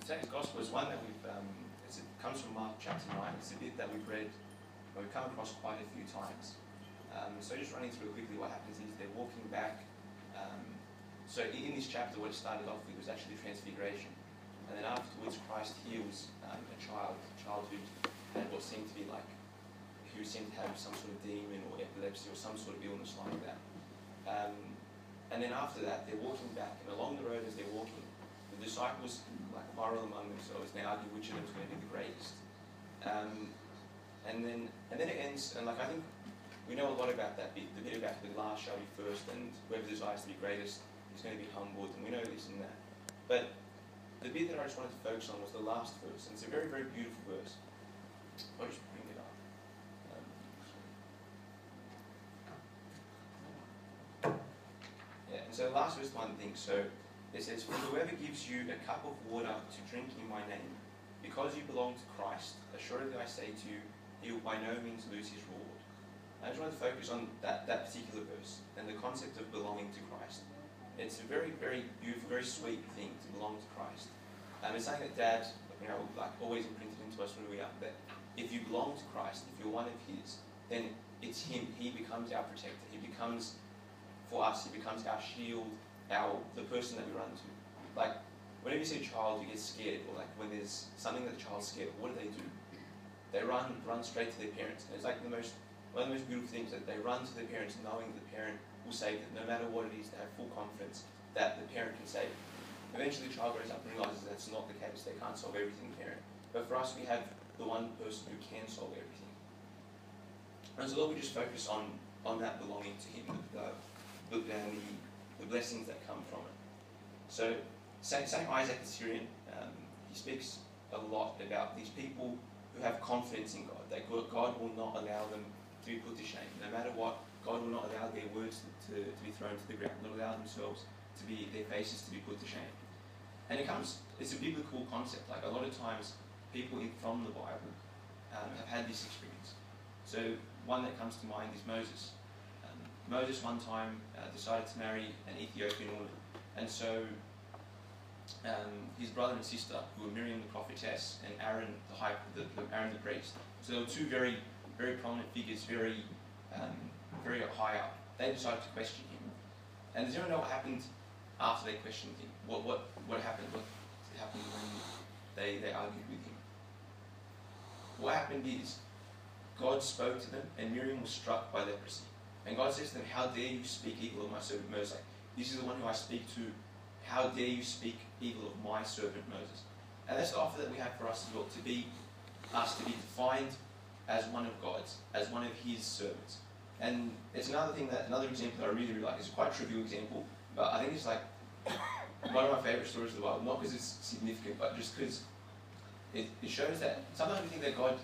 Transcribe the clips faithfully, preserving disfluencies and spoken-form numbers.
today's gospel is one that we've, um, it's, it comes from Mark chapter nine. It's a bit that we've read, well, we've come across quite a few times. Um, so just running through quickly, what happens is they're walking back. Um, so in this chapter, what it started off with was actually the transfiguration. And then afterwards, Christ heals um, a child, a child who had what seemed to be like, who seemed to have some sort of demon or epilepsy or some sort of illness like that. Um, and then after that, they're walking back, and along the road as they're walking, the disciples like quarrel among themselves. They argue which of them is going to be the greatest. Um, and then and then it ends, and like I think we know a lot about that bit, the bit about the last shall be first, and whoever desires to be greatest is going to be humbled, and we know this and that. But the bit that I just wanted to focus on was the last verse, and it's a very, very beautiful verse. I'll just bring it up. Um, yeah, and so the last verse, one thing, so it says, "For whoever gives you a cup of water to drink in my name, because you belong to Christ, assuredly I say to you, he will by no means lose his reward." I just want to focus on that, that particular verse and the concept of belonging to Christ. It's a very, very beautiful, very sweet thing to belong to Christ. Um, it's something that Dad, you know, like always imprinted into us when we were young, that if you belong to Christ, if you're one of His, then it's Him. He becomes our protector. He becomes, for us, He becomes our shield, our the person that we run to. Like, whenever you see a child who gets scared, or like when there's something that the child's scared of, what do they do? They run, run straight to their parents. And it's like the most, one of the most beautiful things, that they run to their parents knowing that the parent will save them. No matter what it is, they have full confidence that the parent can save them. Eventually the child grows up and realizes that's not the case. They can't solve everything, the parent. But for us, we have the one person who can solve everything. And so Lord, we just focus on, on that belonging to Him, the, the, and the, the blessings that come from it. So Saint Isaac the Syrian, um, he speaks a lot about these people who have confidence in God, that God will not allow them to be put to shame. No matter what, God will not allow their words to, to be thrown to the ground, not allow themselves to be, their faces to be put to shame. And it comes, it's a biblical concept. Like a lot of times, people in, from the Bible um, have had this experience. So one that comes to mind is Moses. Um, Moses one time uh, decided to marry an Ethiopian woman. And so um, his brother and sister, who were Miriam the prophetess and Aaron the high, the, the, Aaron the priest. So there were two very, very prominent figures, very, um, very high up. They decided to question him. And does anyone know what happened after they questioned him? What what what happened? What happened when they they argued with him? What happened is God spoke to them, and Miriam was struck by leprosy. And God says to them, "How dare you speak evil of my servant Moses? This is the one who I speak to. How dare you speak evil of my servant Moses?" And that's the offer that we have for us as well, to be us, to be defined as one of God's, as one of His servants. And it's another thing that, another example that I really, really like. It's a quite trivial example, but I think it's like one of my favourite stories of the Bible. Not because it's significant, but just because it, it shows that sometimes we think that God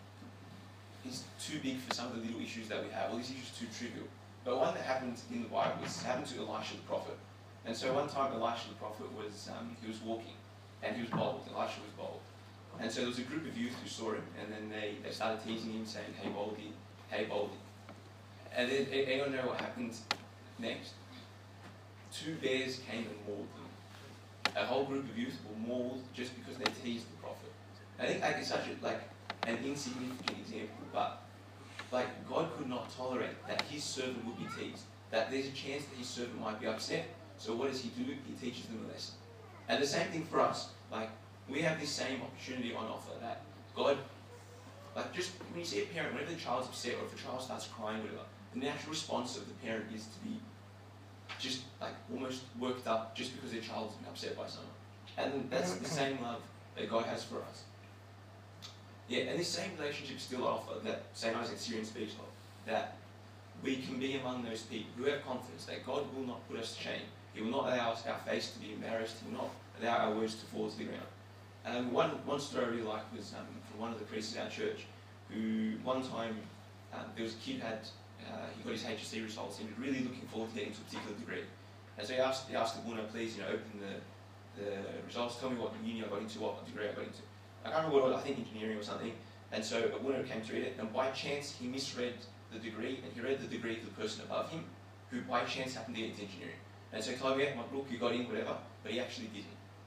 is too big for some of the little issues that we have. Well, these issues are too trivial. But one that happened in the Bible is happened to Elisha the prophet. And so one time Elisha the prophet was, um, he was walking, and he was bold. Elisha was bold. And so there was a group of youth who saw him, and then they, they started teasing him, saying, "Hey Baldy, hey Baldy." And then, anyone know what happened next? Two bears came and mauled them. A whole group of youth were mauled just because they teased the prophet. I think like, it's such a, like an insignificant example, but like God could not tolerate that His servant would be teased. That there's a chance that His servant might be upset. So what does He do? He teaches them a lesson. And the same thing for us. Like we have this same opportunity on offer. That God, like just when you see a parent, whenever the child's upset or if the child starts crying, whatever, the natural response of the parent is to be just like almost worked up just because their child's been upset by someone. And that's the same love that God has for us. Yeah, and this same relationship still offer that Saint Isaac the Syrian speaks of, that we can be among those people who have confidence that God will not put us to shame. He will not allow us, our face to be embarrassed. He will not allow our words to fall to the ground. Um, one, one story I really liked was um, from one of the priests in our church, who one time um, there was a kid had Uh, he got his H S C results and he was really looking forward to getting to a particular degree. And so he asked, he asked the Abuna, "Please, you know, open the, the results, tell me what uni I got into, what degree I got into." I can't remember what it was, I think engineering or something. And so Abuna came to read it, and by chance he misread the degree, and he read the degree of the person above him, who by chance happened to get into engineering. And so he told me, "Yeah, my book, you got in, whatever," but he actually didn't.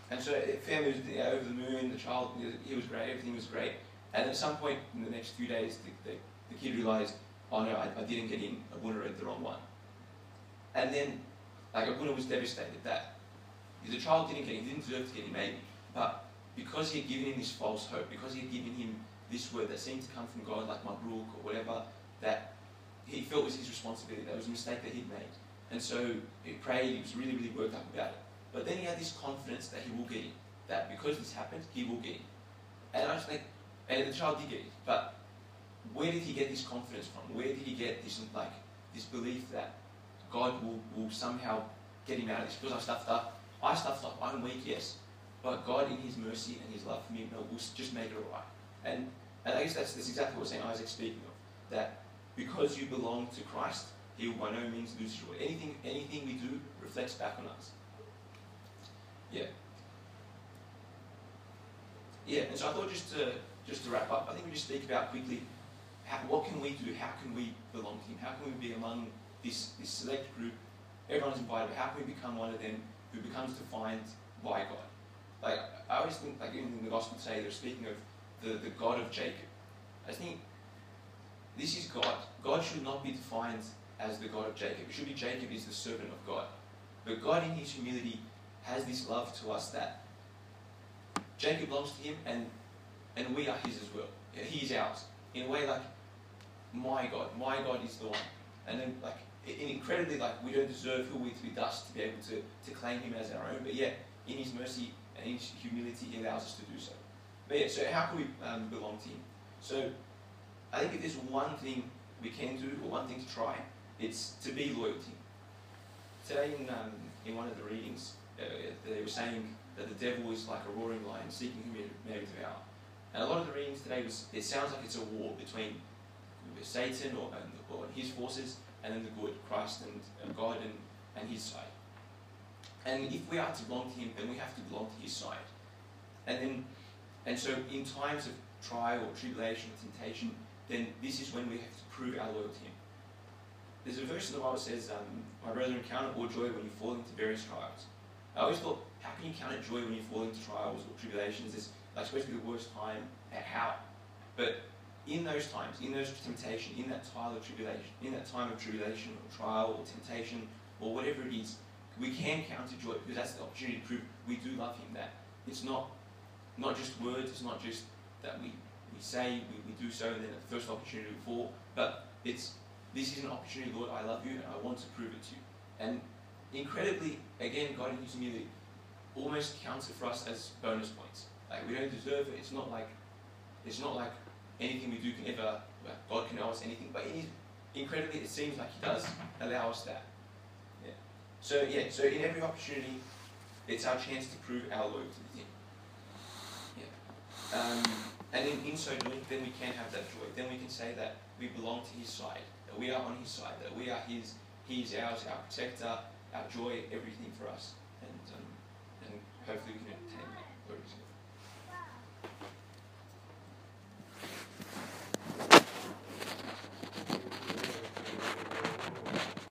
and so the family was, you know, over the moon, the child, he was great, everything was great. And at some point in the next few days, the, the, the kid realised, oh no, I, I didn't get in, Abuna read the wrong one. And then, like, Abuna was devastated that the child didn't get in, he didn't deserve to get in maybe, but because he had given him this false hope, because he had given him this word that seemed to come from God, like Mabruk or whatever, that he felt was his responsibility, that was a mistake that he'd made. And so he prayed, he was really, really worked up about it. But then he had this confidence that he will get in, that because this happened, he will get in. And I just think, and the child did get in, but where did he get this confidence from? Where did he get this, like, this belief that God will, will somehow get him out of this? Because I stuffed up, I stuffed up, I'm weak, yes, but God in his mercy and his love for me will just make it alright. And, and I guess that's, that's exactly what Saint Isaac's speaking of, that because you belong to Christ, he will by no means lose joy. Anything, anything we do reflects back on us. Yeah. Yeah, and so I thought just to, just to wrap up, I think we just speak about quickly, how, what can we do? How can we belong to him? How can we be among this, this select group? Everyone's invited, but how can we become one of them who becomes defined by God? Like, I always think, like in the Gospel today, they're speaking of the, the God of Jacob. I think this is God. God should not be defined as the God of Jacob. It should be Jacob is the servant of God. But God in his humility has this love to us that Jacob belongs to him and, and we are his as well. He is ours. In a way like, my God, my God is the one. And then like, incredibly like, we don't deserve who we to be dust to be able to, to claim him as our own. But yet, in his mercy and in his humility, he allows us to do so. But yeah, so how can we um, belong to him? So, I think if there's one thing we can do, or one thing to try, it's to be loyal to him. Today in, um, in one of the readings, uh, they were saying that the devil is like a roaring lion seeking whom he may devour. And a lot of the readings today, was it sounds like it's a war between Satan or, and, or his forces and then the good, Christ and, and God and, and his side. And if we are to belong to him, then we have to belong to his side. And then, and so in times of trial or tribulation or temptation, then this is when we have to prove our loyalty to him. There's a verse in the Bible that says, um, my brethren, count it all joy when you fall into various trials. I always thought, how can you count it joy when you fall into trials or tribulations? It's like supposed to be the worst time. How? But in those times, in those temptation, in that trial or tribulation, in that time of tribulation or trial or temptation or whatever it is, we can count it joy because that's the opportunity to prove we do love him. That it's not not just words, it's not just that we, we say, we, we do so and then at the first opportunity we fall, but it's this is an opportunity, Lord, I love you and I want to prove it to you. And incredibly, again, God in his humility almost counts it for us as bonus points. Like we don't deserve it. It's not like it's not like anything we do can ever, well, God can owe us anything, but in his, incredibly it seems like he does allow us that. Yeah. So yeah, so in every opportunity, it's our chance to prove our loyalty to him. Yeah. Um, and in, in so doing, then we can have that joy. Then we can say that we belong to his side, that we are on his side, that we are his, he is ours, our protector, our joy, everything for us.